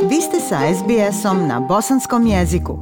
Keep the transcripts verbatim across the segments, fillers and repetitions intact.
Vi ste sa es bi esom na bosanskom jeziku.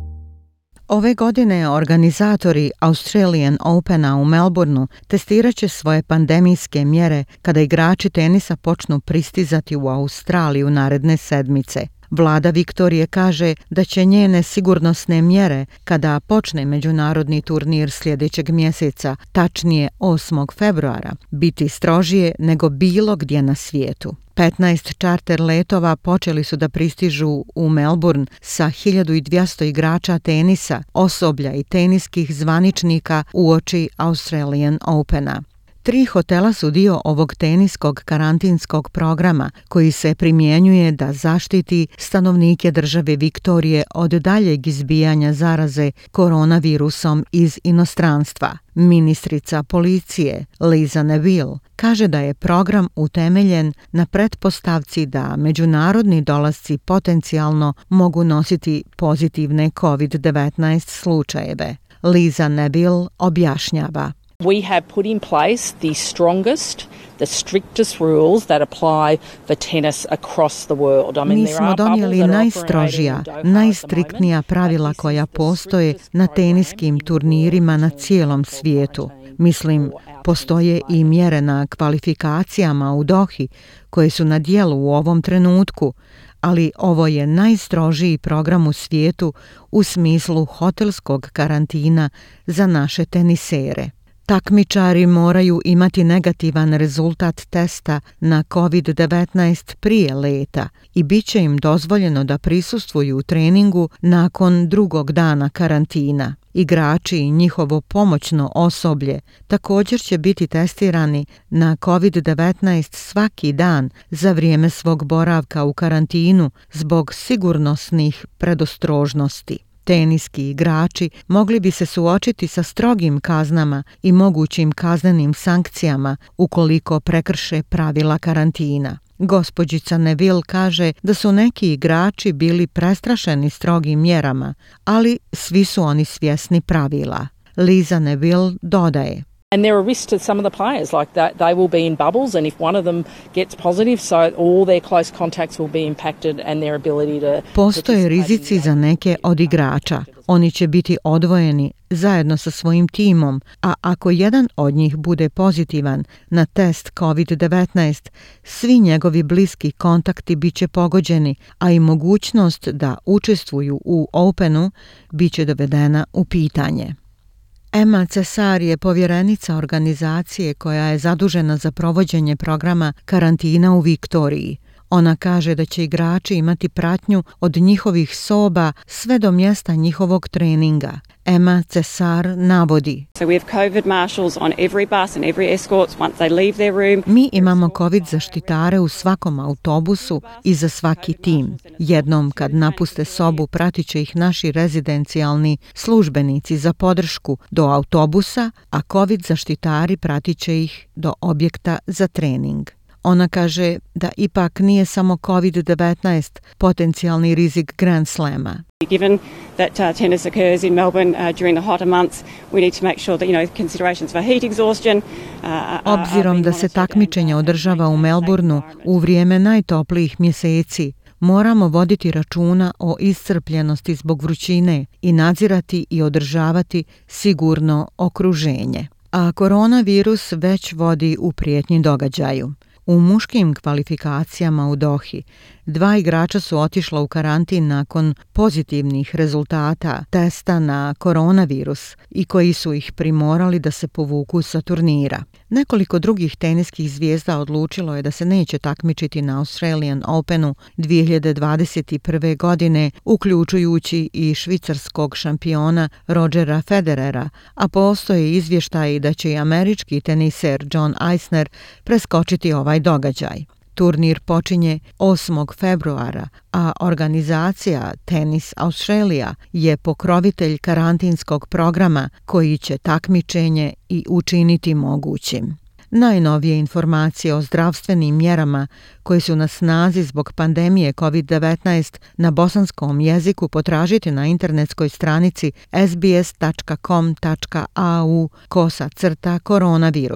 Ove godine organizatori Australian Opena u Melbourneu testirat će svoje pandemijske mjere kada igrači tenisa počnu pristizati u Australiju naredne sedmice. Vlada Viktorije kaže da će njene sigurnosne mjere kada počne međunarodni turnir sljedećeg mjeseca, tačnije osmog februara, biti strožije nego bilo gdje na svijetu. petnaest čarter letova počeli su da pristižu u Melbourne sa hiljadu dvjesto igrača tenisa, osoblja i teniskih zvaničnika uoči Australian Opena. Tri hotela su dio ovog teniskog karantinskog programa koji se primjenjuje da zaštiti stanovnike države Viktorije od daljeg izbijanja zaraze koronavirusom iz inostranstva. Ministrica policije Liza Neville kaže da je program utemeljen na pretpostavci da međunarodni dolasci potencijalno mogu nositi pozitivne kovid devetnaest slučajeve. Liza Neville objašnjava. We have put in place the strongest, the strictest rules that apply for tennis across the world. I mean, Mi smo donijeli najstrožija, najstriktnija pravila koja postoje na teniskim turnirima na cijelom svijetu. Mislim, postoje i mjere na kvalifikacijama u Dohi koje su na djelu u ovom trenutku, ali ovo je najstrožiji program u svijetu u smislu hotelskog karantina za naše tenisere. Takmičari moraju imati negativan rezultat testa na kovid devetnaest prije leta i bit će im dozvoljeno da prisustvuju u treningu nakon drugog dana karantina. Igrači i njihovo pomoćno osoblje također će biti testirani na kovid devetnaest svaki dan za vrijeme svog boravka u karantinu zbog sigurnosnih predostrožnosti. Teniski igrači mogli bi se suočiti sa strogim kaznama i mogućim kaznenim sankcijama ukoliko prekrše pravila karantina. Gospođica Neville kaže da su neki igrači bili prestrašeni strogim mjerama, ali svi su oni svjesni pravila. Liza Neville dodaje. And there are risks to some of the players, like that they will be in bubbles, and if one of them gets positive, so all their close contacts will be impacted and their ability to... Postoje rizici za neke od igrača. Oni će biti odvojeni zajedno sa svojim timom, a ako jedan od njih bude pozitivan na test kovid devetnaest, svi njegovi bliski kontakti bit će pogođeni, a i mogućnost da učestvuju u Openu bit će dovedena u pitanje. Emma Cesar je povjerenica organizacije koja je zadužena za provođenje programa karantina u Viktoriji. Ona kaže da će igrači imati pratnju od njihovih soba sve do mjesta njihovog treninga. Emma Cesar navodi. So we have COVID marshals on every bus and every escorts once they leave their room. Mi imamo COVID zaštitare u svakom autobusu i za svaki tim. Jednom kad napuste sobu pratit će ih naši rezidencijalni službenici za podršku do autobusa, a COVID zaštitari pratit će ih do objekta za trening. Ona kaže da ipak nije samo kovid devetnaest potencijalni rizik Grand Slama. Given that uh, tennis occurs in Melbourne uh, during the hotter months, we need to make sure that, you know, considerations for heat exhaustion. Uh, Obzirom da se takmičenje održava u Melbourneu u vrijeme najtoplijih mjeseci, moramo voditi računa o iscrpljenosti zbog vrućine i nadzirati i održavati sigurno okruženje. A koronavirus već vodi u prijetnji događaju. U muškim kvalifikacijama u Dohi dva igrača su otišla u karantin nakon pozitivnih rezultata testa na koronavirus i koji su ih primorali da se povuku sa turnira. Nekoliko drugih teniskih zvijezda odlučilo je da se neće takmičiti na Australian Openu dvije hiljade dvadeset prve. godine, uključujući i švicarskog šampiona Rodgera Federera, a postoje izvještaji da će i američki teniser John Isner preskočiti ovaj događaj. Turnir počinje osmog februara, a organizacija Tennis Australia je pokrovitelj karantinskog programa koji će takmičenje i učiniti mogućim. Najnovije informacije o zdravstvenim mjerama koje su na snazi zbog pandemije kovid devetnaest na bosanskom jeziku potražite na internetskoj stranici es bi es tačka com tačka a u kosa crta koronavirus.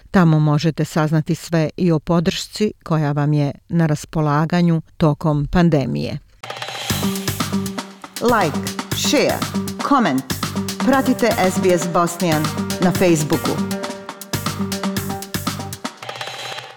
Tamo možete saznati sve i o podršci koja vam je na raspolaganju tokom pandemije. Like, share, comment. Pratite S B S Bosnian na Facebooku.